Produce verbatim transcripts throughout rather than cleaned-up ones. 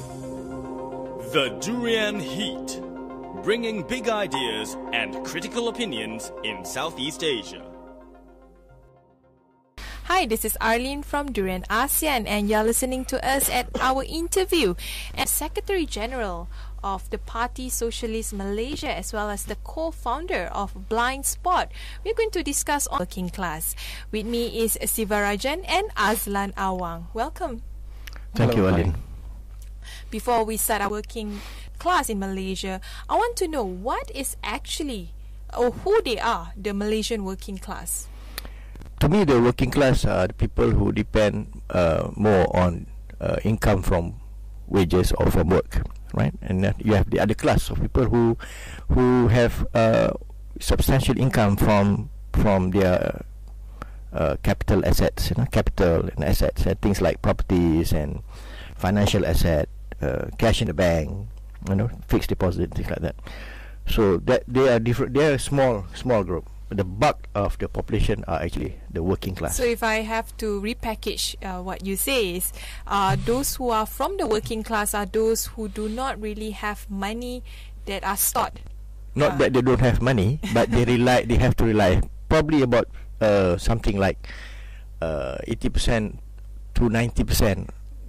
The Durian Heat, bringing big ideas and critical opinions in Southeast Asia. Hi, this is Arlene from Durian ASEAN, and you're listening to us at our interview as Secretary General of the Parti Socialist Malaysia, as well as the co-founder of Blind Spot. We're going to discuss on working class. With me is Sivarajan and Azlan Awang. Welcome. Thank you, Arlene. Before we start our working class in Malaysia, I want to know what is actually, or who they are, the Malaysian working class. To me, the working class are the people who depend uh, more on uh, income from wages or from work, right? And then you have the other class of people who who have uh, substantial income from from their uh, capital assets, you know, capital and assets, and things like properties and financial asset, uh, cash in the bank, you know, fixed deposit, things like that. So that they are different. They are a small small group. The bulk of the population are actually the working class. So if I have to repackage uh, what you say is, uh, those who are from the working class are those who do not really have money that are stored. Not uh. that they don't have money, but they rely. They have to rely probably about uh, something like uh, eighty percent to ninety percent,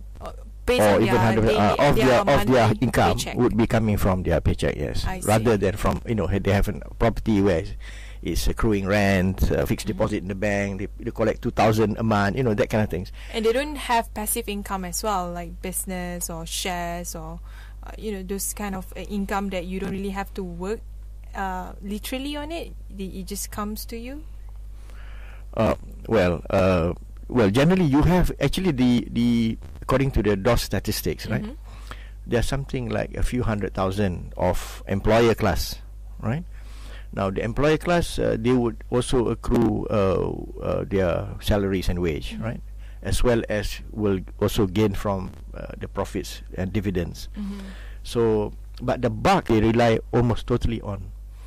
or even hundred uh, of their of their income paycheck would be coming from their paycheck. Yes, rather than from, you know, they have a property where it's accruing rent, uh, fixed mm-hmm. deposit in the bank. They, they collect two thousand a month. You know, that kind of things. And they don't have passive income as well, like business or shares or uh, you know, those kind of uh, income that you don't really have to work uh, literally on it. It just comes to you. Uh, well, uh, well, generally you have actually the the according to the D O S statistics, right? Mm-hmm. There's something like a few hundred thousand of employer class, right? Now the employer class, uh, they would also accrue uh, uh, their salaries and wage, mm-hmm. right, as well as will also gain from uh, the profits and dividends. Mm-hmm. So, but the bulk, they rely almost totally on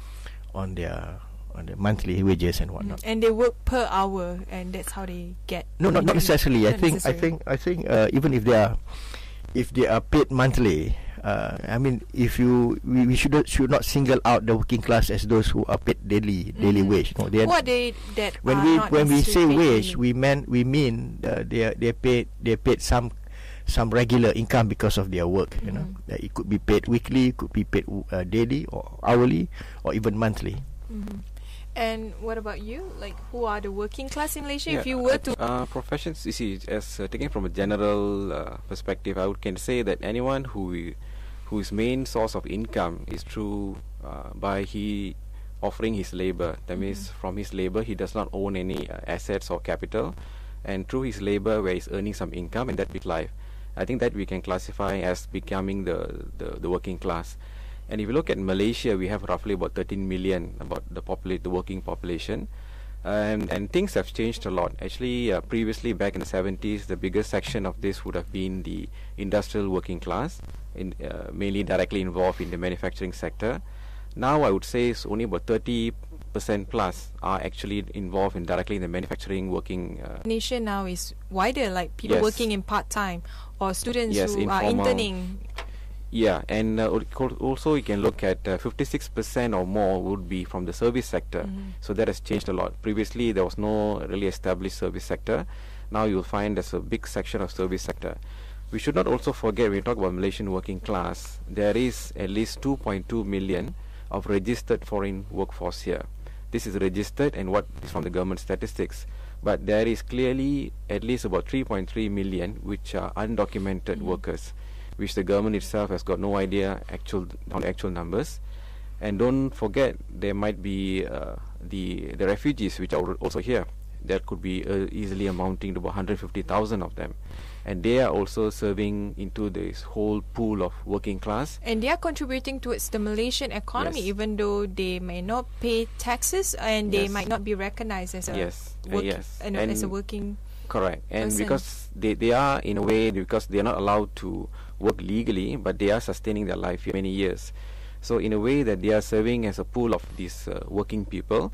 on their on the monthly wages and whatnot. Mm-hmm. And they work per hour, and that's how they get. No, not, not necessarily. Not I think necessary. I think I think uh, even if they are if they are paid monthly. Uh, I mean, if you we, we should not, should not single out the working class as those who are paid daily mm-hmm. daily wage. No, they who are they that when are we not when we say wage, daily? we mean we mean uh, they are, they paid they paid some some regular income because of their work. Mm-hmm. You know, uh, it could be paid weekly, could be paid uh, daily or hourly or even monthly. Mm-hmm. And what about you? Like, who are the working class in Malaysia? Yeah, if you were to uh, professions, you see, as uh, taking from a general uh, perspective, I would can say that anyone who whose main source of income is through uh, by he offering his labor. That mm-hmm. means from his labor he does not own any uh, assets or capital, and through his labor where he's earning some income, and that big life, I think that we can classify as becoming the, the, the working class. And if you look at Malaysia, we have roughly about thirteen million, about the populate the working population, um, and things have changed a lot. Actually, uh, previously back in the seventies, the biggest section of this would have been the industrial working class, in, uh, mainly directly involved in the manufacturing sector. Now I would say it's only about thirty percent plus are actually involved in directly in the manufacturing working. Uh, nation now is wider, like people yes. working in part time or students yes, who informal. are interning. Yeah, and uh, also you can look at uh, fifty-six percent or more would be from the service sector. Mm-hmm. So that has changed a lot. Previously there was no really established service sector. Now you'll find there's a big section of service sector. We should not also forget, when we talk about Malaysian working class, there is at least two point two million of registered foreign workforce here. This is registered and what is from the government statistics. But there is clearly at least about three point three million which are undocumented mm-hmm. workers, which the government itself has got no idea actual on actual numbers. And don't forget, there might be uh, the the refugees which are also here. That could be uh, easily amounting to about one hundred fifty thousand of them, and they are also serving into this whole pool of working class. And they are contributing towards the Malaysian economy, yes. even though they may not pay taxes and they yes. might not be recognized as a yes, work, uh, yes, uh, no, and as a working. Correct, and person. because they they are in a way because they are not allowed to work legally, but they are sustaining their life for many years. So in a way that they are serving as a pool of these uh, working people.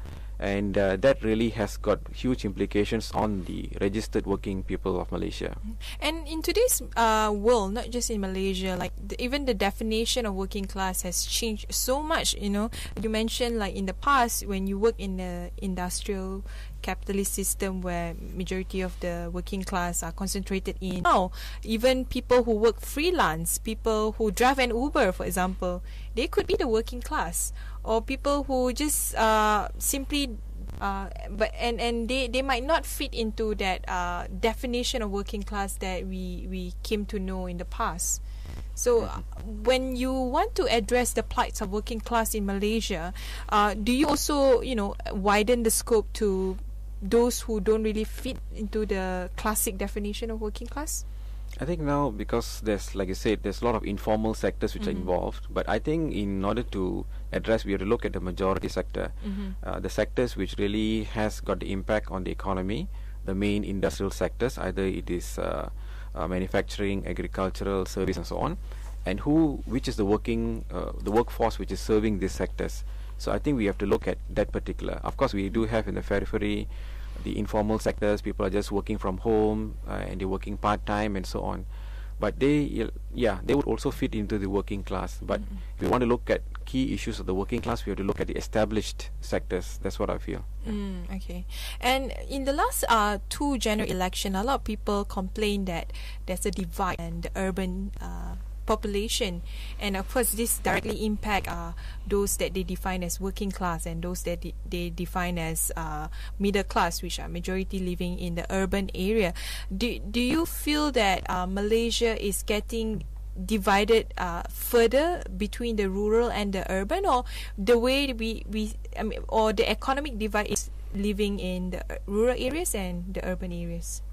and uh, that really has got huge implications on the registered working people of Malaysia. And in today's uh, world, not just in Malaysia, like the, even the definition of working class has changed so much. You know, you mentioned like in the past when you work in the industrial capitalist system where majority of the working class are concentrated in. Now, even people who work freelance, people who drive an Uber, for example, they could be the working class, or people who just uh, simply uh, but and and they, they might not fit into that uh, definition of working class that we we came to know in the past. So uh, when you want to address the plights of working class in Malaysia, uh, do you also, you know, widen the scope to those who don't really fit into the classic definition of working class? I think now, because there's, like you said, there's a lot of informal sectors which mm-hmm. are involved. But I think in order to address, we have to look at the majority sector, mm-hmm. uh, the sectors which really has got the impact on the economy, the main industrial sectors, either it is uh, uh, manufacturing, agricultural, service, and so on, and who, which is the working, uh, the workforce which is serving these sectors. So I think we have to look at that particular. Of course, we do have in the periphery the informal sectors. People are just working from home uh, and they're working part time and so on. But they, yeah, they would also fit into the working class. But mm-hmm. if we want to look at key issues of the working class, we have to look at the established sectors. That's what I feel. Mm, okay. And in the last uh, two general election, a lot of people complain that there's a divide in the urban uh, population, and of course this directly impact uh, those that they define as working class and those that de- they define as uh, middle class, which are majority living in the urban area. Do, do you feel that uh, Malaysia is getting divided uh, further between the rural and the urban, or the way we, we I mean, or the economic divide is living in the rural areas and the urban areas?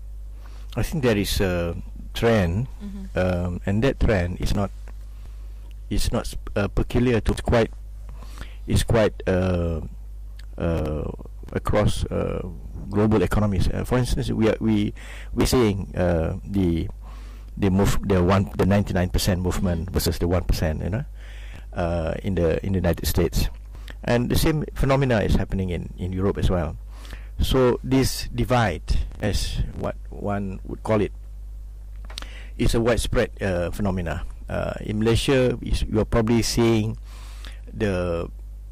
I think there is a trend, mm-hmm. um, and that trend is not is not uh, peculiar to it's quite is quite uh, uh, across uh, global economies. Uh, for instance, we are we we're seeing uh, the the move the one the ninety-nine percent movement versus the one percent, you know, uh, in the in the United States, and the same phenomena is happening in in Europe as well. So this divide, as what one would call it, is a widespread uh, phenomena. Uh, in Malaysia, is, you are probably seeing the,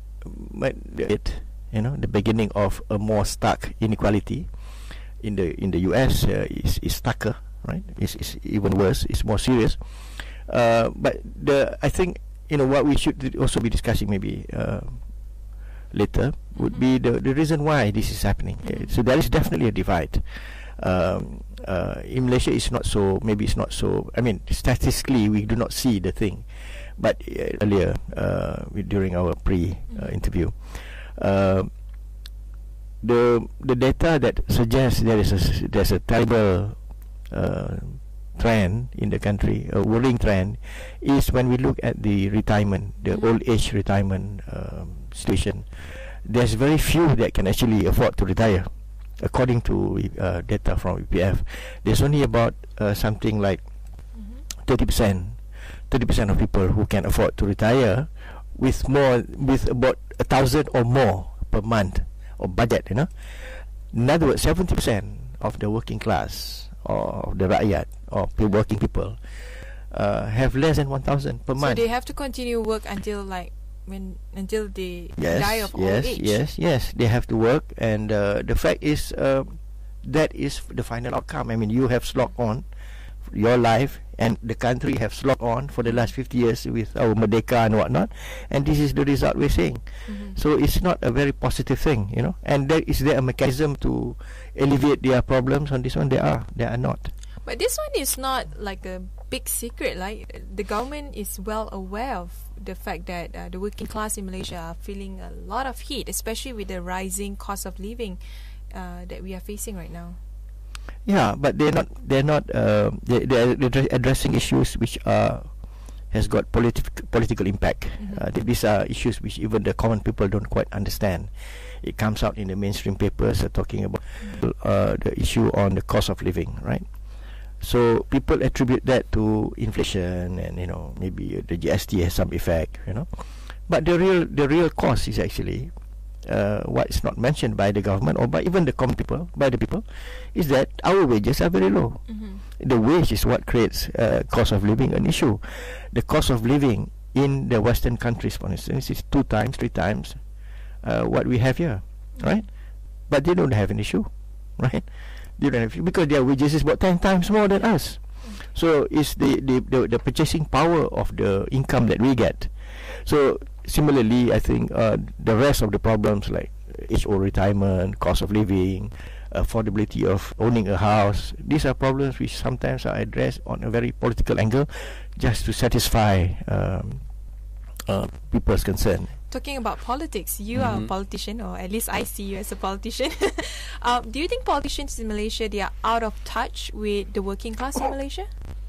it, you know, the beginning of a more stark inequality. In the in the U S, uh, is is starker, right? It's, it's even worse. It's more serious. Uh, but the I think, you know, what we should also be discussing maybe Uh, later would be the, the reason why this is happening. Uh, so there is definitely a divide. Um, uh, in Malaysia, it's not so. Maybe it's not so. I mean, statistically, we do not see the thing. But uh, earlier, uh, we, during our pre-interview, uh, the the data that suggests there is a there's a terrible uh, trend in the country, a worrying trend, is when we look at the retirement, the mm-hmm. old age retirement um, situation. There's very few that can actually afford to retire, according to uh, data from E P F. There's only about uh, something like thirty percent, thirty percent of people who can afford to retire, with more, with about a thousand or more per month of budget. You know, in other words, seventy percent of the working class or the rakyat or the working people uh, have less than one thousand per so month. So they have to continue work until like when until they yes, die of yes, old age. Yes, yes, they have to work, and uh, the fact is uh, that is the final outcome. I mean, you have slogged on your life, and the country have slogged on for the last fifty years with our Merdeka and whatnot, and this is the result we're seeing. Mm-hmm. So it's not a very positive thing, you know. And there is there a mechanism to alleviate their problems on this one? There are, there are not. But this one is not like a big secret. Like the government is well aware of the fact that uh, the working class in Malaysia are feeling a lot of heat, especially with the rising cost of living uh, that we are facing right now. Yeah, but they're not. They're not. Uh, they they're addressing issues which are has got politi- political impact. Mm-hmm. Uh, these are issues which even the common people don't quite understand. It comes out in the mainstream papers uh, talking about mm-hmm. uh, the issue on the cost of living, right? So people attribute that to inflation, and you know, maybe uh, the G S T has some effect, you know. But the real the real cost is actually uh, what is not mentioned by the government or by even the common people, by the people, is that our wages are very low. Mm-hmm. The wage is what creates uh, cost of living an issue. The cost of living in the Western countries, for instance, is two times, three times uh, what we have here, right? But they don't have an issue, right? They don't have, because their wages is about ten times more than us. So it's the, the, the, the purchasing power of the income that we get. So similarly, I think uh, the rest of the problems like age old retirement, cost of living, affordability of owning a house, these are problems which sometimes are addressed on a very political angle just to satisfy um, uh, people's concern. Talking about politics, you mm-hmm. are a politician, or at least I see you as a politician. um, do you think politicians in Malaysia, they are out of touch with the working class in Malaysia?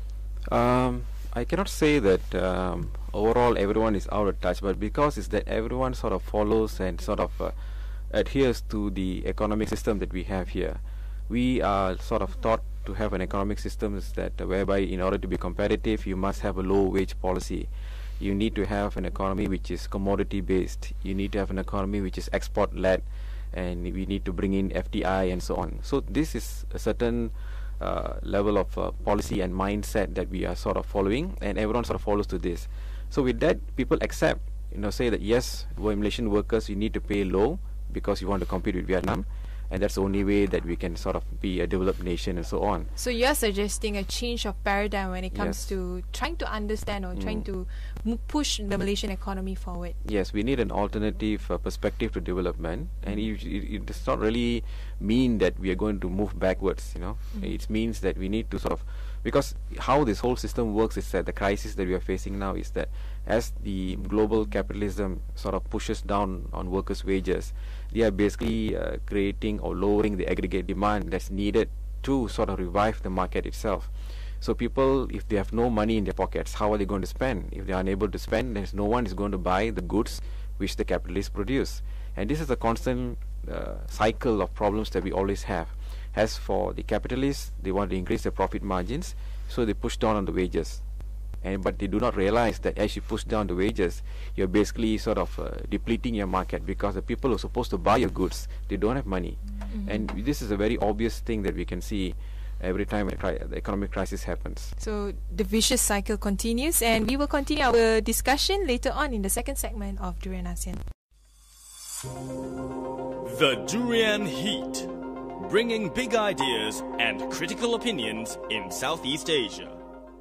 Um, I cannot say that um, overall everyone is out of touch, but because it's that everyone sort of follows and sort of uh, adheres to the economic system that we have here. We are sort of taught to have an economic system that uh, whereby in order to be competitive, you must have a low wage policy. You need to have an economy which is commodity based. You need to have an economy which is export led, and we need to bring in F D I and so on. So this is a certain uh, level of uh, policy and mindset that we are sort of following, and everyone sort of follows to this. So with that, people accept, you know, say that yes, we're Malaysian workers, you need to pay low because you want to compete with Vietnam, and that's the only way that we can sort of be a developed nation and so on. So you're suggesting a change of paradigm when it comes Yes. to trying to understand or Mm. trying to m- push the Malaysian economy forward. Yes, we need an alternative uh, perspective to development, and it, it, it does not really mean that we are going to move backwards, you know. Mm. It means that we need to sort of, because how this whole system works is that the crisis that we are facing now is that as the global capitalism sort of pushes down on workers' wages, they are basically uh, creating or lowering the aggregate demand that's needed to sort of revive the market itself. So people, if they have no money in their pockets, how are they going to spend? If they are unable to spend, then no one is going to buy the goods which the capitalists produce. And this is a constant uh, cycle of problems that we always have. As for the capitalists, they want to increase their profit margins, so they push down on the wages. And but they do not realize that as you push down the wages, you're basically sort of uh, depleting your market, because the people who are supposed to buy your goods, they don't have money. Mm-hmm. And this is a very obvious thing that we can see every time a cri- the economic crisis happens. So the vicious cycle continues, and we will continue our discussion later on in the second segment of Durian ASEAN. The Durian Heat, bringing big ideas and critical opinions in Southeast Asia.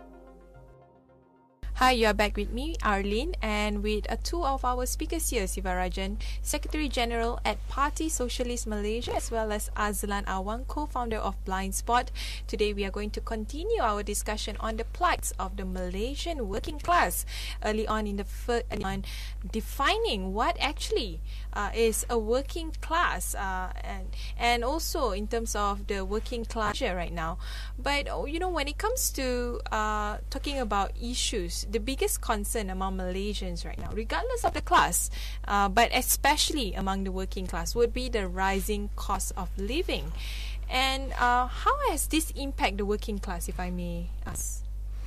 Hi, you are back with me, Arlene, and with uh, two of our speakers here, Sivarajan, Secretary General at Parti Sosialis Malaysia, as well as Azlan Awang, co-founder of Blind Spot. Today we are going to continue our discussion on the plights of the Malaysian working class. Early on in the fir- on defining what actually uh, is a working class, uh, and and also in terms of the working class right now. But oh, you know, when it comes to uh, talking about issues, the biggest concern among Malaysians right now, regardless of the class, uh, but especially among the working class, would be the rising cost of living. And uh, how has this impacted the working class, if I may ask?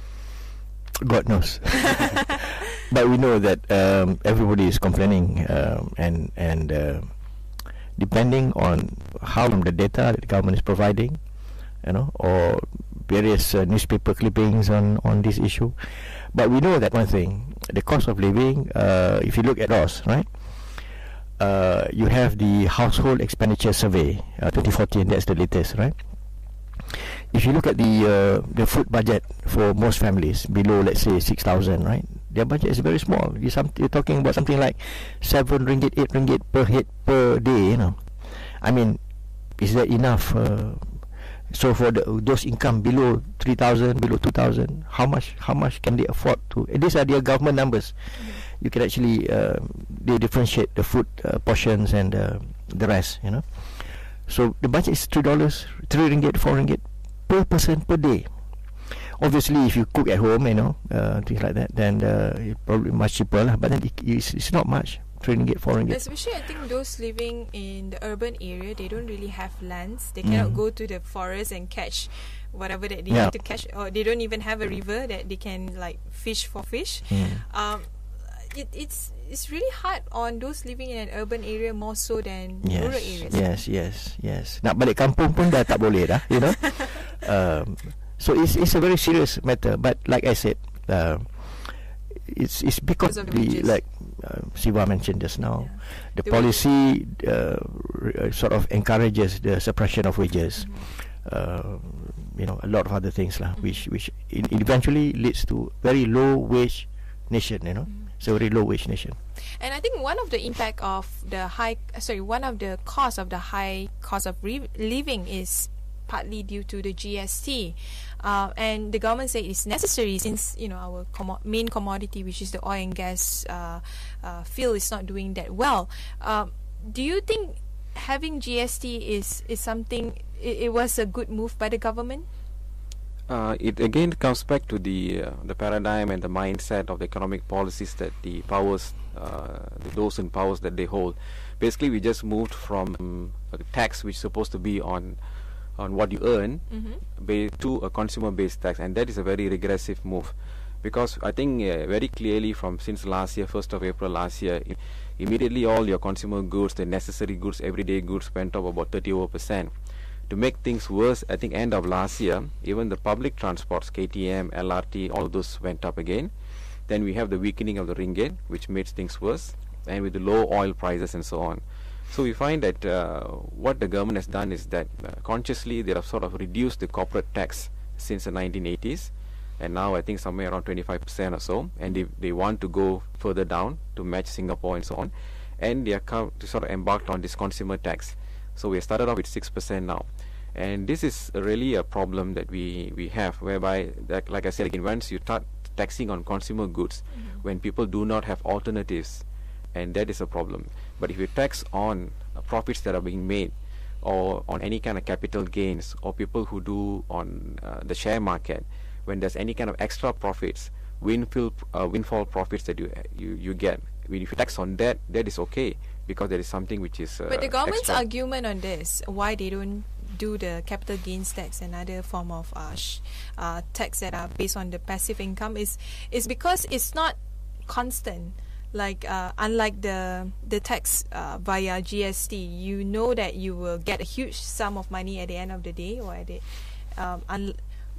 God knows. But we know that um, everybody is complaining, um, and and uh, depending on how the data that the government is providing, you know, or various uh, newspaper clippings on, on this issue. But we know that one thing, the cost of living, uh, if you look at us, right, uh, you have the Household Expenditure Survey, uh, twenty fourteen, that's the latest, right? If you look at the uh, the food budget for most families below, let's say, six thousand, right, their budget is very small. You're, some, you're talking about something like seven ringgit, eight ringgit per head per day, you know. I mean, is that enough? Uh, So for the, those income below three thousand, below two thousand, how much how much can they afford to? And these are their government numbers. Mm-hmm. You can actually uh, they differentiate the food uh, portions and uh, the rest, you know. So the budget is three dollars, three ringgit, four ringgit per person per day. Obviously, if you cook at home, you know, uh, things like that, then uh, it's probably much cheaper lah. But then it, it's, it's not much. Three ringgit, four ringgit. Especially, I think those living in the urban area, they don't really have lands. They cannot mm. go to the forest and catch whatever that they yeah. need to catch, or they don't even have a river that they can like fish for fish. Mm. Um, it, it's it's really hard on those living in an urban area more so than yes, rural areas. Yes, yes, yes. Nak balik kampung pun dah tak boleh dah, you know. um, so it's it's a very serious matter. But like I said, uh, it's it's because, because of the, the like uh, Siva mentioned just now, yeah. the, the policy uh, r- sort of encourages the suppression of wages. Mm-hmm. Uh, you know, a lot of other things lah, mm-hmm. which which in, eventually leads to very low wage nation. You know, mm-hmm. so very low wage nation. And I think one of the impact of the high, sorry, one of the cause of the high cost of re- living is partly due to the G S T, uh, and the government said it's necessary since you know our commo- main commodity, which is the oil and gas uh, uh, field, is not doing that well. Um, do you think having G S T is is something? It, it was a good move by the government? Uh, it again comes back to the uh, the paradigm and the mindset of the economic policies that the powers, uh, the, those in powers that they hold. Basically, we just moved from um, a tax which is supposed to be on on what you earn mm-hmm. ba- to a consumer-based tax, and that is a very regressive move, because I think uh, very clearly from since last year, first of April last year, I- immediately all your consumer goods, the necessary goods, everyday goods, went up about thirty over percent. To make things worse, I think end of last year, even the public transports, K T M, L R T, all of those went up again. Then we have the weakening of the ringgit, which made things worse, and with the low oil prices and so on. So we find that uh, what the government has done is that uh, consciously they have sort of reduced the corporate tax since the nineteen eighties, and now I think somewhere around twenty-five percent or so, and they, they want to go further down to match Singapore and so on, and they are co- to sort of embarked on this consumer tax. So we started off with six percent now, and this is really a problem that we, we have, whereby, that, like I said again, once you start taxing on consumer goods, mm-hmm. when people do not have alternatives, and that is a problem. But if you tax on uh, profits that are being made, or on any kind of capital gains, or people who do on uh, the share market, when there's any kind of extra profits, windfall, uh, windfall profits that you, you you get, when if you tax on that, that is okay, because there is something which is uh, But the government's extra. argument on this, why they don't do the capital gains tax and other form of uh, sh- uh, tax that are based on the passive income, is is because it's not constant. Like uh, unlike the the tax uh, via G S T, you know that you will get a huge sum of money at the end of the day, or at the, um, un-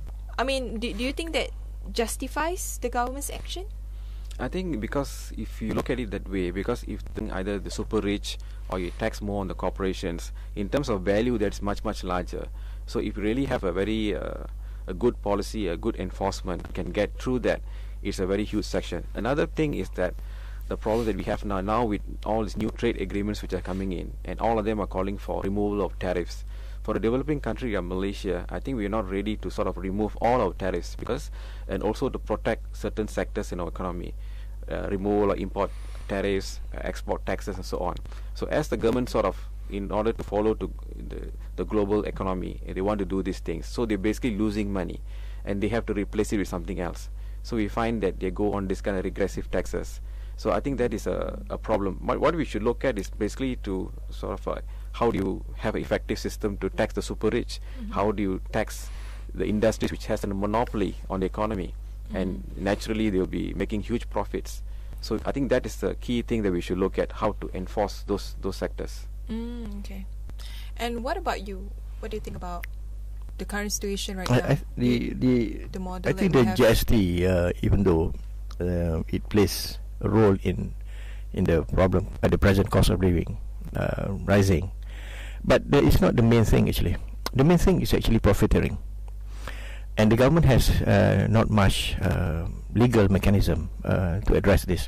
I mean, do, do you think that justifies the government's action? I think because if you look at it that way, because if the, either the super rich or you tax more on the corporations, in terms of value, that's much much larger. So if you really have a very uh, a good policy, a good enforcement can get through that, it's a very huge section. Another thing is that the problem that we have now, now with all these new trade agreements which are coming in, and all of them are calling for removal of tariffs. For a developing country like Malaysia, I think we are not ready to sort of remove all our tariffs, because, and also to protect certain sectors in our economy, uh, removal or import tariffs, uh, export taxes, and so on. So as the government sort of, in order to follow to the, the global economy, they want to do these things. So they're basically losing money, and they have to replace it with something else. So we find that they go on this kind of regressive taxes. So I think that is a, a problem. What, what we should look at is basically to sort of uh, how do you have an effective system to tax the super rich? Mm-hmm. How do you tax the industries which has a monopoly on the economy? Mm-hmm. And naturally they will be making huge profits. So I think that is the key thing that we should look at, how to enforce those those sectors. Mm, okay. And what about you? What do you think about the current situation right I, now? I, the the, the model I think that we the have. G S T, uh, even though uh, it plays a role in in the problem at the present cost of living uh, rising, but that is not the main thing actually. The main thing is actually profiteering, and the government has uh, not much uh, legal mechanism uh, to address this.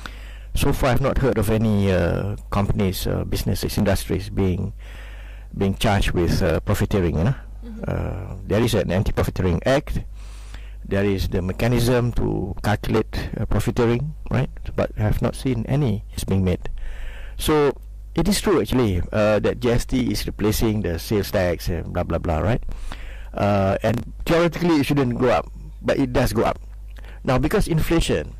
So far, I've not heard of any uh, companies, uh, businesses, industries being being charged with uh, profiteering. You know, mm-hmm. uh, there is an Anti-Profiteering Act. There is the mechanism to calculate uh, profiteering, right? But I have not seen any is being made. So it is true actually uh, that G S T is replacing the sales tax and blah blah blah, right? Uh, and theoretically it shouldn't go up, but it does go up. Now because inflation,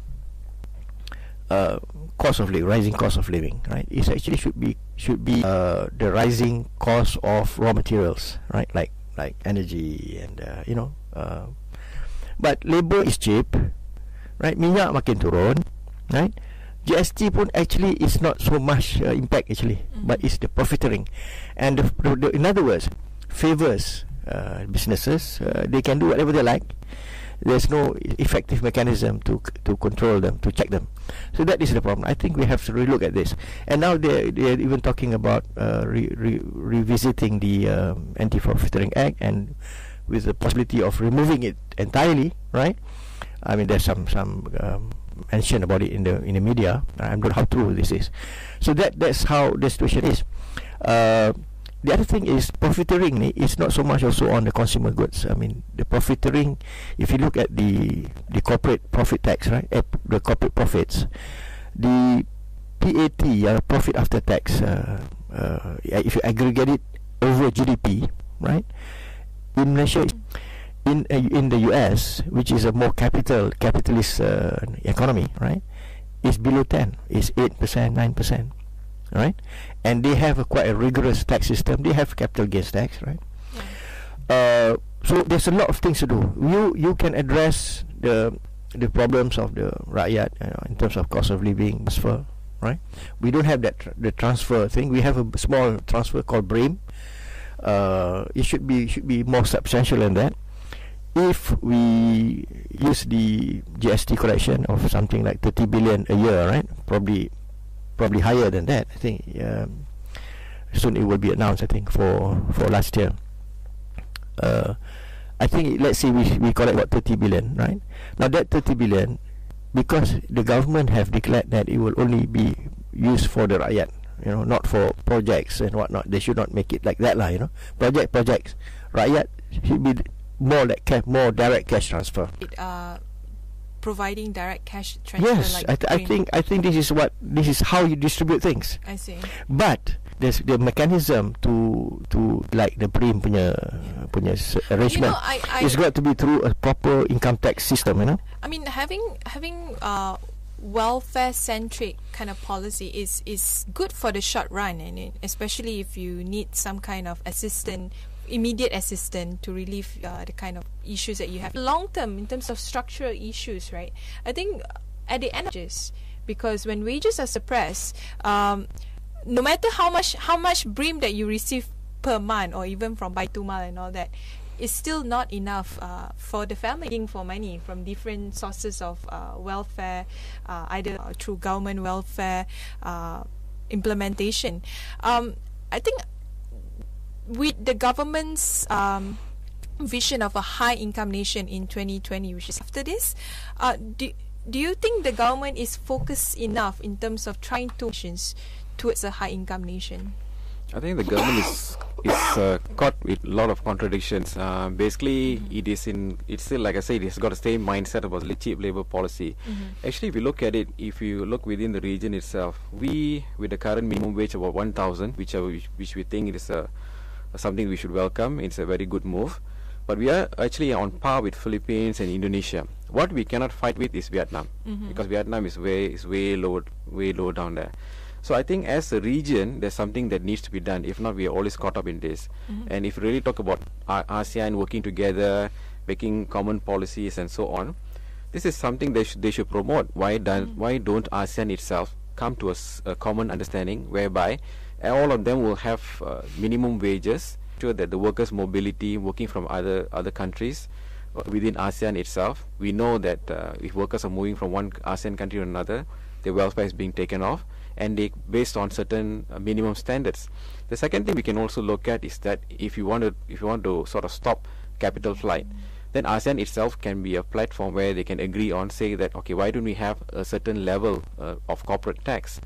uh, cost of living, rising cost of living, right? It actually should be should be uh, the rising cost of raw materials, right? Like like energy and uh, you know. Uh, But labor is cheap, right? Minyak makin turun, right? G S T pun actually is not so much uh, impact actually, mm-hmm. but it's the profiteering, and the, the, the, in other words, favors uh, businesses. Uh, they can do whatever they like. There's no effective mechanism to to control them, to check them. So that is the problem. I think we have to relook at this. And now they they're even talking about uh, re, re, revisiting the um, Anti-Profiteering Act, and with the possibility of removing it entirely. Right? I mean, there's some some um, mention about it in the in the media. I don't know how true this is. So that that's how the situation is. Uh, The other thing is profiteering ni is not so much also on the consumer goods. I mean, the profiteering, if you look at the the corporate profit tax, right? Uh, the corporate profits, the P A T, uh, profit after tax, uh, uh, if you aggregate it over G D P, right? In Malaysia, in uh, in the U S, which is a more capital capitalist uh, economy, right? Is below ten. It's eight percent, nine percent. Right, and they have a quite a rigorous tax system. They have capital gains tax, right? Yeah. Uh, so there's a lot of things to do. You you can address the the problems of the rakyat, you know, in terms of cost of living, transfer, right? We don't have that tr- the transfer thing. We have a small transfer called B R A M. Uh, it should be should be more substantial than that. If we use the G S T collection of something like thirty billion a year, right? Probably. Probably higher than that. I think um, soon it will be announced. I think for for last year. Uh, I think let's say we we collect about thirty billion, right? Now that thirty billion, because the government have declared that it will only be used for the rakyat, you know, not for projects and whatnot. They should not make it like that, lah. You know, project projects, rakyat should be more like ca- more direct cash transfer. It, uh providing direct cash transfer. Yes, like I, th- I think I think this is what this is how you distribute things. I see. But there's the mechanism to to like the B R A M punya punya arrangement. You know, I, I it's got to be through a proper income tax system, you know. I mean, having having uh welfare centric kind of policy is is good for the short run, and it, especially if you need some kind of assistance, immediate assistance to relieve uh, the kind of issues that you have. Long term, in terms of structural issues, right? I think at the end of this, because when wages are suppressed, um, no matter how much how much B R A M that you receive per month, or even from Baitumal and all that, is still not enough uh, for the family for money from different sources of uh, welfare, uh, either through government welfare uh, implementation. Um, I think. With the government's um, vision of a high income nation in twenty twenty, which is after this, uh, do, do you think the government is focused enough in terms of trying to nations towards a high income nation? I think the government is is uh, caught with a lot of contradictions. Uh, basically, mm-hmm. it is in it's still, like I said, it's got the same mindset about cheap labor policy. Mm-hmm. Actually, if you look at it, if you look within the region itself, we with the current minimum wage about one thousand, which are, which, which we think it is a something we should welcome. It's a very good move, but we are actually on par with Philippines and Indonesia. What we cannot fight with is Vietnam, mm-hmm. because Vietnam is way is way low way low down there. So I think as a region, there's something that needs to be done. If not, we are always caught up in this. Mm-hmm. And if you really talk about A- ASEAN working together, making common policies and so on, this is something they should they should promote. Why don't mm-hmm. why don't ASEAN itself come to a, s- a common understanding whereby all of them will have uh, minimum wages, sure that the workers' mobility working from other other countries uh, within ASEAN itself. We know that uh, if workers are moving from one ASEAN country to another, their welfare is being taken off, and they based on certain uh, minimum standards. The second thing we can also look at is that if you want to if you want to sort of stop capital flight, then ASEAN itself can be a platform where they can agree on, say that okay, why don't we have a certain level uh, of corporate tax?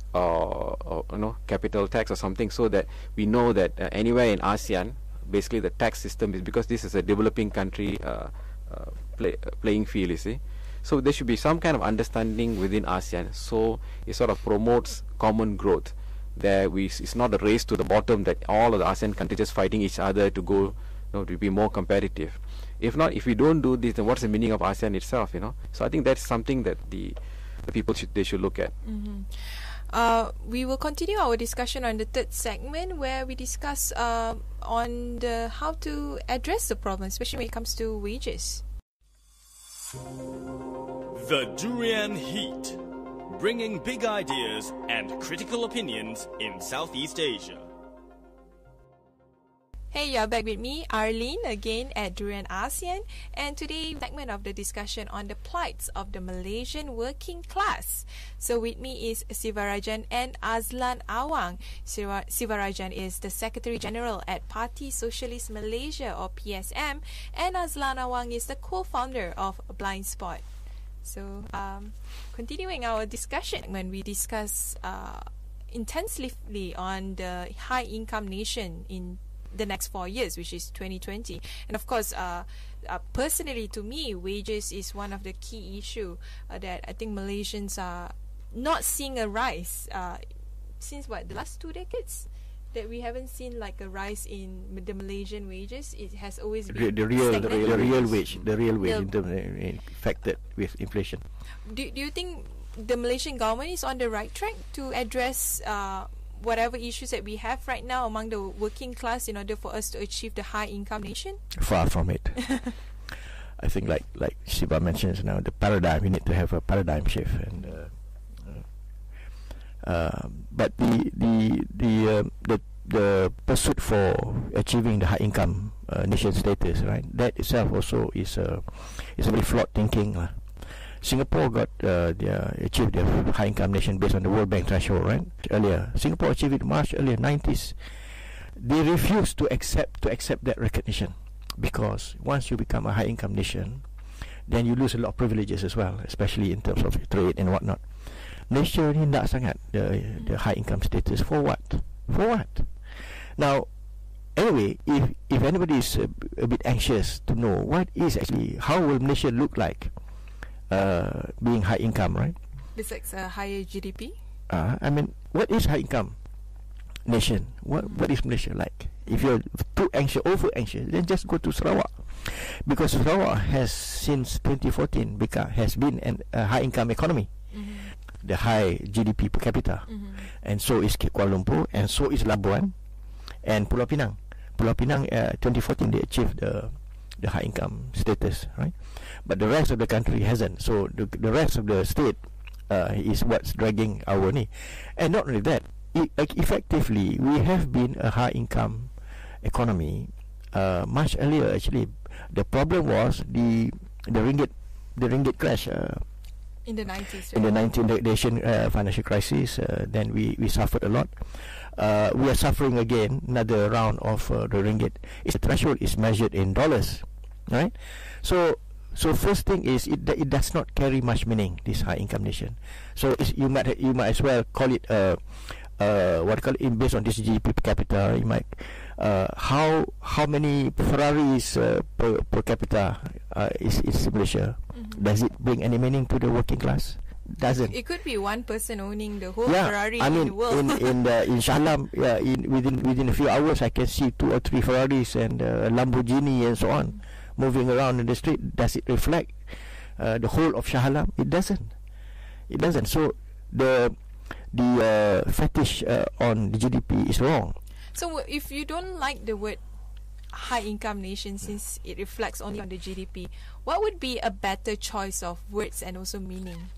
Or, or you know, capital tax or something, so that we know that uh, anywhere in ASEAN, basically the tax system is, because this is a developing country uh, uh, play, uh, playing field, you see. So there should be some kind of understanding within ASEAN, so it sort of promotes common growth. There, we it's not a race to the bottom that all of the ASEAN countries just fighting each other to go, you know, to be more competitive. If not, if we don't do this, then what's the meaning of ASEAN itself? You know. So I think that's something that the, the people should they should look at. Mm-hmm. Uh, we will continue our discussion on the third segment, where we discuss uh, on the how to address the problem, especially when it comes to wages. The Durian Heat. bringing big ideas and critical opinions in Southeast Asia. Hey, you're back with me, Arlene, again at Durian ASEAN, and today segment of the discussion on the plights of the Malaysian working class. So with me is Sivarajan and Azlan Awang. Siva- Sivarajan is the Secretary General at Parti Sosialis Malaysia, or P S M, and Azlan Awang is the co-founder of Blind Spot. So, um, continuing our discussion, when we discuss uh, intensively on the high-income nation in the next four years, which is twenty twenty, and of course, uh, uh, personally to me, wages is one of the key issue uh, that I think Malaysians are not seeing a rise uh, since what the last two decades. That we haven't seen like a rise in the Malaysian wages. It has always been the, the real, the stagnant. real, the real wage, the real wage The- in terms uh, affected with inflation. Do, do you think the Malaysian government is on the right track to address uh, whatever issues that we have right now among the working class in order for us to achieve the high income nation? Far from it. I think, like like Shiva mentions now, the paradigm. We need to have a paradigm shift, and uh, uh, uh, but the the the uh, the the pursuit for achieving the high income uh, nation status, right? That itself also is a is a very flawed thinking. Uh. Singapore got uh, their achieved their high income nation based on the World Bank threshold, right? Earlier, Singapore achieved it much earlier, nineties. They refused to accept to accept that recognition because once you become a high income nation, then you lose a lot of privileges as well, especially in terms of trade and whatnot. Malaysia ni nak sangat the the high income status for what? For what? Now, anyway, if if anybody is a, a bit anxious to know what is actually how will Malaysia look like, uh, being high income, right? Besides a higher G D P? Uh, I mean, what is high income nation? What what is Malaysia like? If you're too anxious, over anxious, then just go to Sarawak, because Sarawak has since twenty fourteen become has been an, a high income economy. Mm-hmm. The high G D P per capita, Mm-hmm. and so is Kuala Lumpur, and so is Labuan, and Pulau Pinang. Pulau Pinang, uh, twenty fourteen they achieved the the high income status, right? But the rest of the country hasn't. So the the rest of the state uh, is what's dragging our knee. And not only that, e- like effectively we have been a high income economy uh, much earlier. Actually, the problem was the the ringgit the ringgit crash. Uh, In the nineties, in the nineteen the Asian uh, financial crisis, uh, then we, we suffered a lot. Uh, we are suffering again another round of uh, the ringgit. Its threshold is measured in dollars, right? So so first thing is it it does not carry much meaning, this high income nation. So it's, you might you might as well call it uh, uh, what do you call it, based on this G D P per capita. You might uh, how how many Ferraris uh, per per capita uh, is is Malaysia? Mm-hmm. Does it bring any meaning to the working class? Doesn't. It could be one person owning the whole Yeah, Ferrari I mean, in the world. in in the, in Shah Alam, yeah, in within within a few hours, I can see two or three Ferraris and uh, Lamborghini and so on moving around in the street. Does it reflect uh, the whole of Shah Alam? It doesn't. It doesn't. So the the uh, fetish uh, on the G D P is wrong. So w- if you don't like the word high income nation since it reflects only on the G D P, what would be a better choice of words and also meaning?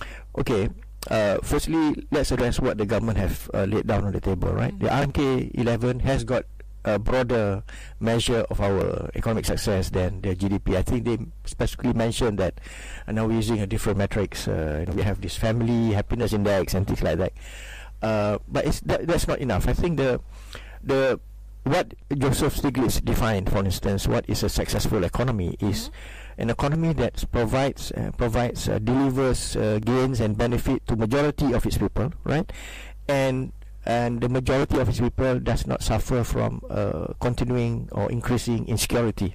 Okay. Uh, firstly, let's address what the government have uh, laid down on the table, right? Mm-hmm. The R M K eleven has got a broader measure of our economic success than the G D P. I think they specifically mentioned that uh, now we're using a different metrics. Uh, you know, we have this family happiness index and things like that. Uh, but it's that, that's not enough. I think the the what Joseph Stiglitz defined, for instance, what is a successful economy is Mm-hmm. an economy that provides uh, provides uh, delivers uh, gains and benefit to majority of its people, right? And and the majority of its people does not suffer from uh, continuing or increasing insecurity,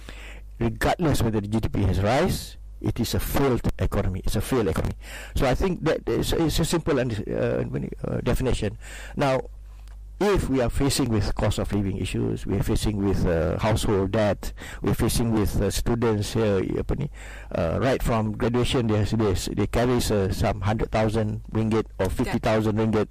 regardless whether the G D P has rise. It is a failed economy. It's a failed economy. So I think that is it's a simple uh, uh, definition. Now, if we are facing with cost of living issues, we are facing with uh, household debt, we are facing with uh, students here, uh, apa ni, uh, right from graduation, they they, they carry uh, some hundred thousand ringgit or fifty thousand ringgit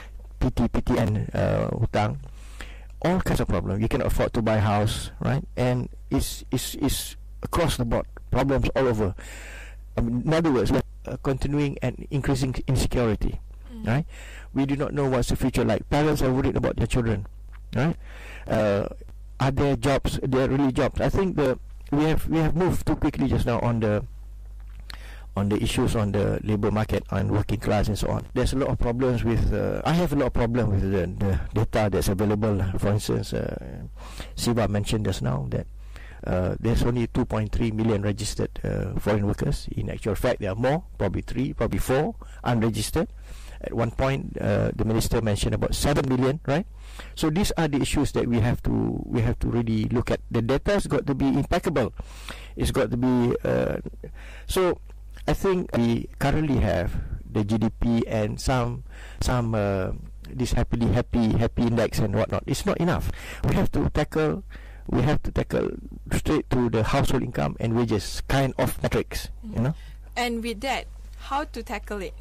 P T P T N uh, hutang, all kinds of problems. You cannot afford to buy a house, right? And it's it's it's across the board, problems all over. I mean, in other words, uh, continuing and increasing insecurity, mm. right? We do not know what's the future like. Parents are worried about their children, right? Uh, are there jobs? There really jobs? I think the we have we have moved too quickly just now on the on the issues on the labour market, on working class and so on. There's a lot of problems with, uh, I have a lot of problem with the, the data that's available. For instance, uh, Siva mentioned just now that uh, there's only two point three million registered uh, foreign workers. In actual fact, there are more, probably three, probably four unregistered. At one point, uh, the minister mentioned about seven million, right? So these are the issues that we have to we have to really look at. The data's got to be impeccable. It's got to be uh, so. I think we currently have the G D P and some some uh, this happily happy happy index and whatnot. It's not enough. We have to tackle we have to tackle straight to the household income and wages kind of metrics. Mm-hmm. You know. And with that, how to tackle it?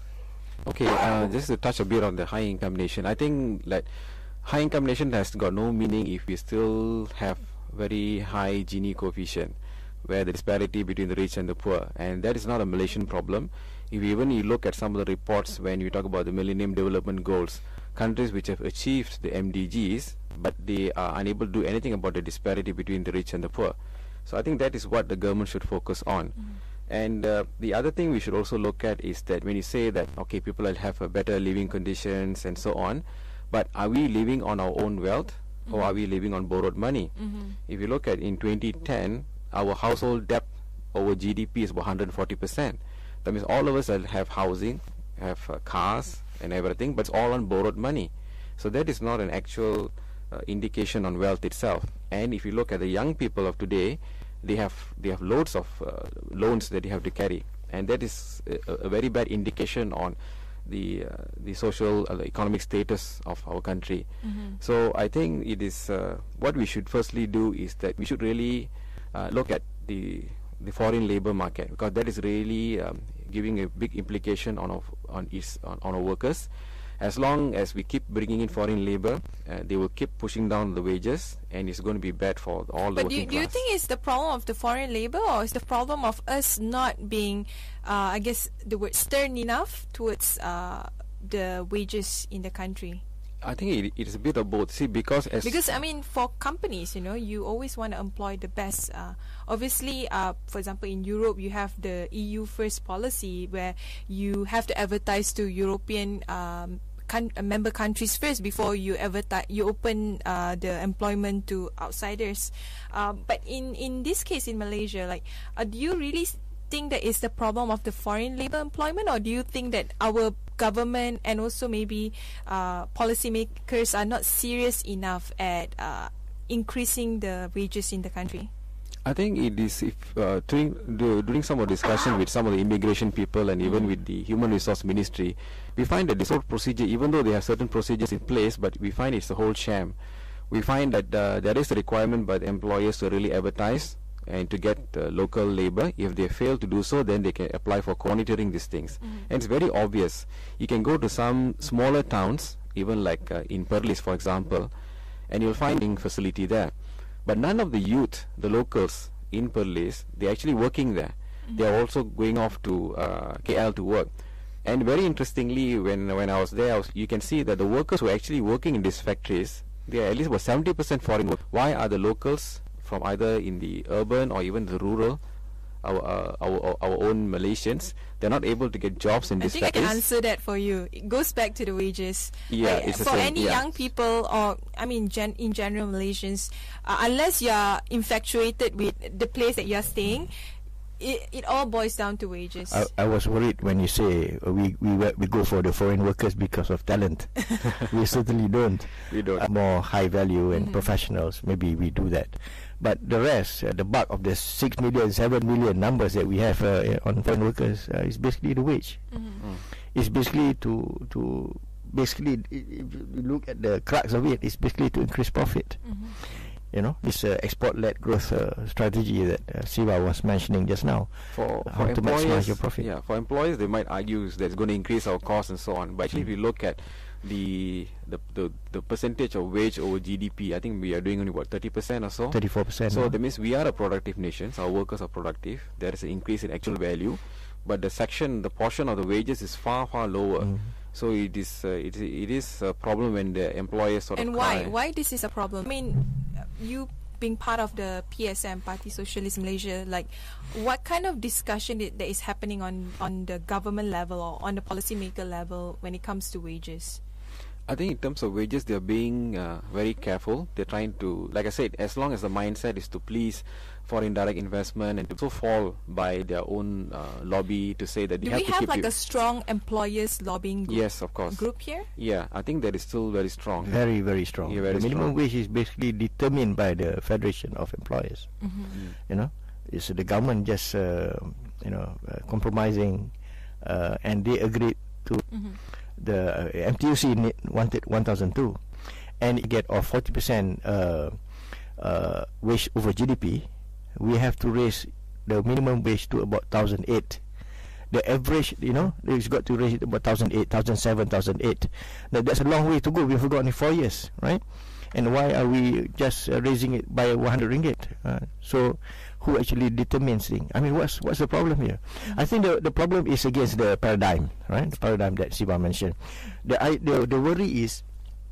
Okay, uh, just to touch a bit on the high income nation. I think like high income nation has got no meaning if we still have very high Gini coefficient, where the disparity between the rich and the poor, and that is not a Malaysian problem. If even you look at some of the reports when you talk about the Millennium Development Goals, countries which have achieved the M D Gs, but they are unable to do anything about the disparity between the rich and the poor. So I think that is what the government should focus on. Mm-hmm. And uh, the other thing we should also look at is that when you say that, okay, people will have a better living conditions and so on, but are we living on our own wealth, mm-hmm. or are we living on borrowed money? Mm-hmm. If you look at in twenty ten, our household debt over G D P is about one hundred forty percent. That means all of us have housing, have uh, cars and everything, but it's all on borrowed money. So that is not an actual uh, indication on wealth itself. And if you look at the young people of today, they have they have loads of uh, loans that they have to carry, and that is a, a very bad indication on the uh, the social uh, the economic status of our country. Mm-hmm. So I think it is uh, what we should firstly do is that we should really Uh, look at the the foreign labour market, because that is really um, giving a big implication on our, on, is, on on our workers. As long as we keep bringing in foreign labour, uh, they will keep pushing down the wages, and it's going to be bad for all the but working do, do you class. think it's the problem of the foreign labour, or is the problem of us not being, uh, I guess the word, stern enough towards uh, the wages in the country? I think it, it is a bit of both. See, because as because I mean, for companies, you know, you always want to employ the best. Uh, obviously, uh, for example, in Europe, you have the E U first policy where you have to advertise to European um, con- uh, member countries first before you advertise. You open uh, the employment to outsiders. Uh, but in in this case, in Malaysia, like, uh, do you really think that is the problem of the foreign labour employment, or do you think that our government and also maybe uh, policymakers are not serious enough at uh, increasing the wages in the country? I think it is if uh, during the, during some of the discussion with some of the immigration people and even with the Human Resource Ministry, we find that this whole procedure, even though they have certain procedures in place, but we find it's a whole sham. We find that uh, there is a requirement by the employers to really advertise and to get uh, local labour. If they fail to do so, then they can apply for monitoring these things. Mm-hmm. And it's very obvious. You can go to some smaller towns, even like uh, in Perlis, for example, and you'll find a facility there. But none of the youth, the locals in Perlis, they're actually working there. Mm-hmm. They're also going off to uh, K L to work. And very interestingly, when when I was there, I was, you can see that the workers who are actually working in these factories, they are at least about seventy percent foreign workers. Why are the locals from either in the urban or even the rural, our uh, our our own Malaysians, they're not able to get jobs in I these think factories? I can answer that for you. It goes back to the wages. Yeah, I, it's the for same, any yeah. young people, or I mean, gen- in general Malaysians, uh, unless you are infatuated with the place that you are staying, it it all boils down to wages. I, I was worried when you say uh, we we we we go for the foreign workers because of talent. We certainly don't. We don't. Uh, more high value and Mm-hmm. professionals. Maybe we do that, but the rest, uh, the bulk of the six million, seven million numbers that we have uh, on foreign workers uh, is basically the wage. Mm-hmm. Mm. It's basically to to basically i- if you look at the crux of it, it's basically to increase profit. Mm-hmm. You know, this uh, export-led growth uh, strategy that uh, Siva was mentioning just now. For, How for to maximize employers, your profit. yeah, for employers, they might argue that it's going to increase our costs and so on. But actually, if you look at the the the, the percentage of wage over G D P, I think we are doing only what thirty percent or so. thirty-four percent. So that means we are a productive nation. So our workers are productive. There is an increase in actual value. but the section, the portion of the wages is far far lower. Mm. So it is uh, it, it is a problem when the employers sort And of why? cry. Why this is a problem? I mean, uh, you being part of the P S M, Parti Socialist Malaysia, like, what kind of discussion i- that is happening on, on the government level or on the policymaker level when it comes to wages? I think in terms of wages, they're being uh, very careful. They're trying to, like I said, as long as the mindset is to please foreign direct investment and to so fall by their own uh, lobby to say that they Do have we to have keep like you. a strong employers lobbying group, Yes, of course. group here? Yeah, I think that is still very strong. Very, very strong. Yeah, very the minimum strong. wage is basically determined by the Federation of Employers. Mm-hmm. You know, it's the government just uh, you know uh, compromising, uh, and they agreed to Mm-hmm. the uh, M T U C ne- wanted one thousand two, and it get of forty percent uh, uh, wage over G D P. We have to raise the minimum wage to about thousand eight. The average, you know, it's got to raise it about thousand eight, thousand seven, thousand eight. Now that's a long way to go. We've got only four years, right? And why are we just uh, raising it by one hundred ringgit? Uh, so, who actually determines things? I mean, what's what's the problem here? I think the the problem is against the paradigm, right? The paradigm that Siva mentioned. The I, the the worry is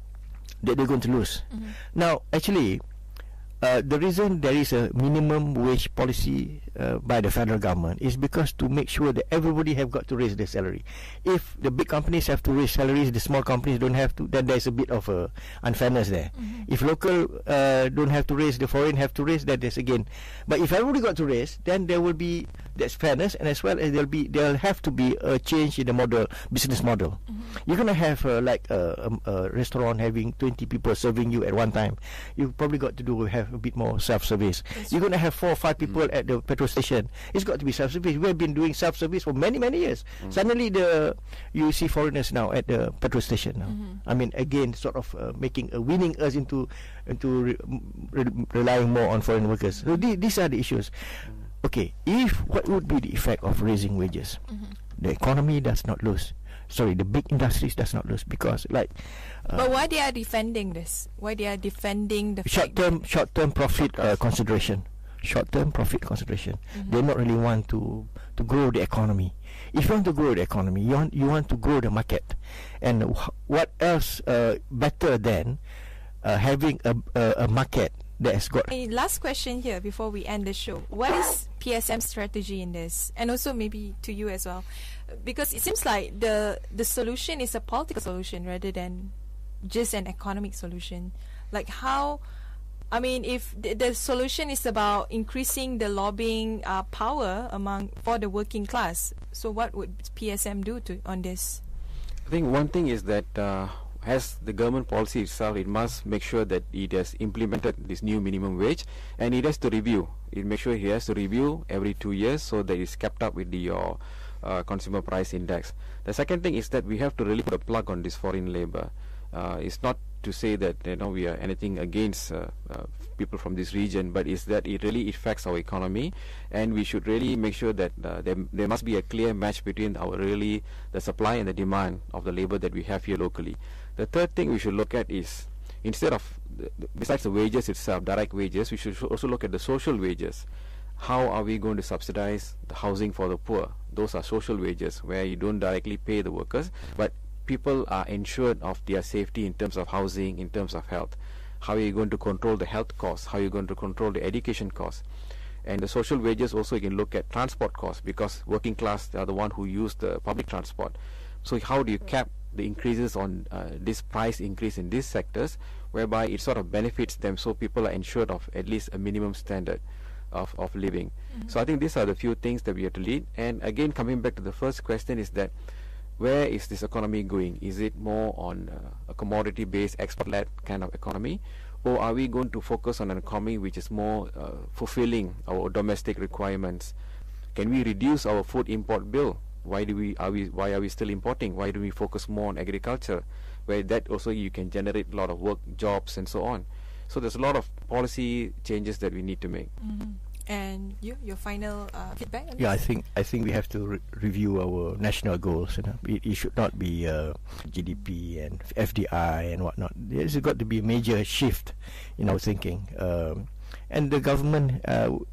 that they're going to lose. Mm-hmm. Now, actually, uh, the reason there is a minimum wage policy uh, by the federal government is because to make sure that everybody have got to raise their salary. If the big companies have to raise salaries, the small companies don't have to, then there's a bit of a unfairness there. Mm-hmm. If local uh, don't have to raise, the foreign have to raise, that is again. But if everybody got to raise, then there will be that's fairness, and as well as there'll be there'll have to be a change in the model, business model. Mm-hmm. You're gonna have uh, like a, a, a restaurant having twenty people serving you at one time. You probably got to do have a bit more self-service. That's You're gonna have four or five people Mm. at the petrol station. It's got to be self-service. We have been doing self-service for many many years. Mm. Suddenly the you see foreigners now at the petrol station now. Mhm. I mean, again, sort of uh, making uh, winning us into into re- re- relying more on foreign workers. So the, these are the issues. Okay, if what would be the effect of raising wages? Mhm. The economy does not lose. Sorry, the big industries does not lose because like uh, But why they are defending this? Why they are defending the fact short-term short-term profit uh, Shortcuts. consideration. Short-term profit consideration. Mhm. They not really want to to grow the economy. If you want to grow the economy, you want you want to grow the market, and wh- what else uh, better than uh, having a, a a market that has got A last question here before we end the show. What is P S M's strategy in this? And also maybe to you as well. Because it seems like the the solution is a political solution rather than just an economic solution. Like how, I mean, if the, the solution is about increasing the lobbying uh, power among for the working class, so what would P S M do to on this? I think one thing is that uh, as the government policy itself, it must make sure that it has implemented this new minimum wage, and it has to review. It make sure he has to review every two years so that it's kept up with the your uh, consumer price index. The second thing is that we have to really put a plug on this foreign labor. Uh, it's not to say that you know we are anything against uh, uh, people from this region, but it's that it really affects our economy, and we should really make sure that uh, there, there must be a clear match between our really the supply and the demand of the labor that we have here locally. The third thing we should look at is instead of the, the, besides the wages itself, direct wages, we should sh- also look at the social wages. How are we going to subsidize the housing for the poor? Those are social wages where you don't directly pay the workers, but people are ensured of their safety in terms of housing, in terms of health. How are you going to control the health costs? How are you going to control the education costs? And the social wages also you can look at transport costs, because working class are the one who use the public transport. So how do you cap the increases on uh, this price increase in these sectors, whereby it sort of benefits them, so people are ensured of at least a minimum standard of, of living. Mhm. So I think these are the few things that we have to lead. And again, coming back to the first question, is that where is this economy going? Is it more on uh, a commodity-based, export-led kind of economy, or are we going to focus on an economy which is more uh, fulfilling our domestic requirements? Can we reduce our food import bill? Why do we are we why are we still importing? Why do we focus more on agriculture, where that also you can generate a lot of work, jobs, and so on? So there's a lot of policy changes that we need to make. Mm-hmm. And you, your final uh, feedback? On Yeah, I this? think I think we have to re- review our national goals. You know, it, it should not be uh, G D P and F D I and whatnot. There's got to be a major shift in our thinking. Um, and the government uh,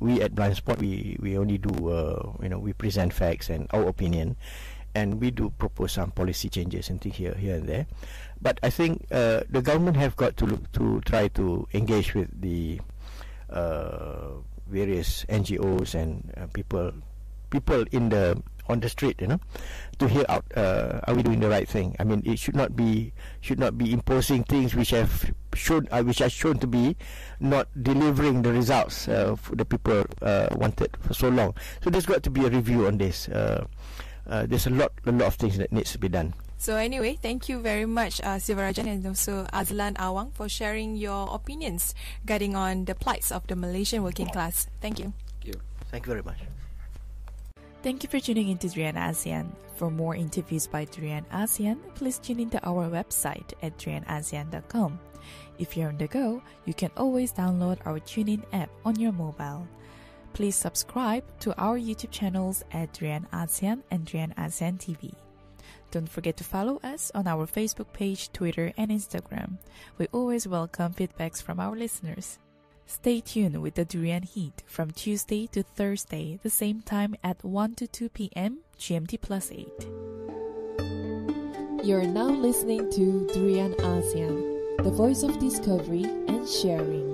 we at Blind Spot, we we only do uh, you know we present facts and our opinion, and we do propose some policy changes and things here here and there. But I think uh, the government have got to look to try to engage with the uh, various N G Os and uh, people people in the on the street, you know, to hear out uh, are we doing the right thing. I mean, it should not be should not be imposing things which have shown uh, which are shown to be not delivering the results uh, for the people uh, wanted for so long. So there's got to be a review on this. Uh, uh, there's a lot a lot of things that needs to be done. So anyway, thank you very much, uh, Sivarajan and also Azlan Awang, for sharing your opinions regarding on the plights of the Malaysian working class. Thank you. Thank you. Thank you very much. Thank you for tuning into Durian ASEAN. For more interviews by Durian ASEAN, please tune into our website at durian asean dot com. If you're on the go, you can always download our TuneIn app on your mobile. Please subscribe to our YouTube channels at Durian ASEAN and Durian ASEAN T V. Don't forget to follow us on our Facebook page, Twitter, and Instagram. We always welcome feedbacks from our listeners. Stay tuned with the Durian Heat from Tuesday to Thursday, the same time at one to two p.m. G M T plus eight. You're now listening to Durian ASEAN, the voice of discovery and sharing.